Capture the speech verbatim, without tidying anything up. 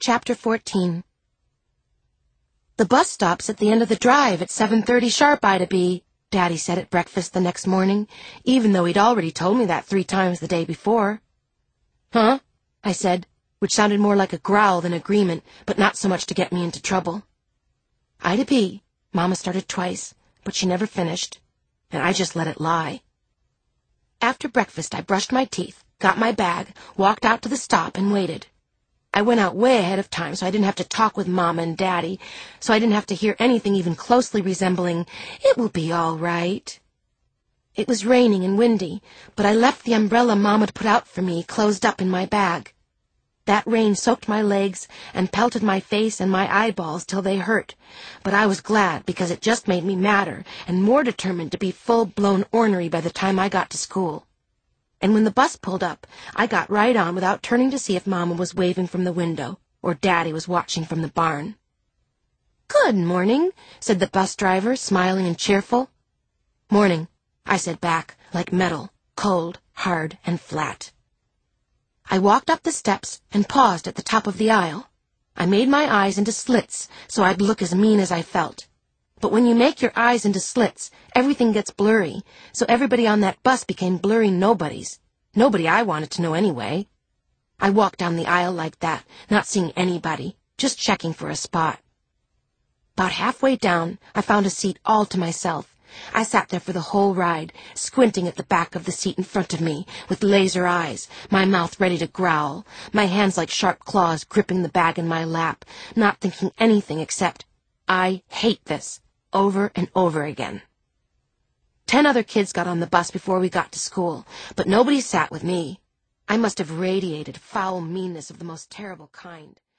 Chapter fourteen. The bus stops at the end of the drive at seven thirty sharp, Ida B., Daddy said at breakfast the next morning, even though he'd already told me that three times the day before. Huh? I said, which sounded more like a growl than agreement, but not so much to get me into trouble. Ida B., Mama started twice, but she never finished, and I just let it lie. After breakfast, I brushed my teeth, got my bag, walked out to the stop, and waited. I went out way ahead of time so I didn't have to talk with Mama and Daddy, so I didn't have to hear anything even closely resembling, "It will be all right." It was raining and windy, but I left the umbrella Mama'd put out for me closed up in my bag. That rain soaked my legs and pelted my face and my eyeballs till they hurt, but I was glad because it just made me madder and more determined to be full-blown ornery by the time I got to school. And when the bus pulled up, I got right on without turning to see if Mama was waving from the window or Daddy was watching from the barn. "Good morning," said the bus driver, smiling and cheerful. "Morning," I said back, like metal, cold, hard, and flat. I walked up the steps and paused at the top of the aisle. I made my eyes into slits so I'd look as mean as I felt. But when you make your eyes into slits, everything gets blurry, so everybody on that bus became blurry nobodies. Nobody I wanted to know anyway. I walked down the aisle like that, not seeing anybody, just checking for a spot. About halfway down, I found a seat all to myself. I sat there for the whole ride, squinting at the back of the seat in front of me, with laser eyes, my mouth ready to growl, my hands like sharp claws gripping the bag in my lap, not thinking anything except, "I hate this," over and over again. Ten other kids got on the bus before we got to school, but nobody sat with me. I must have radiated foul meanness of the most terrible kind.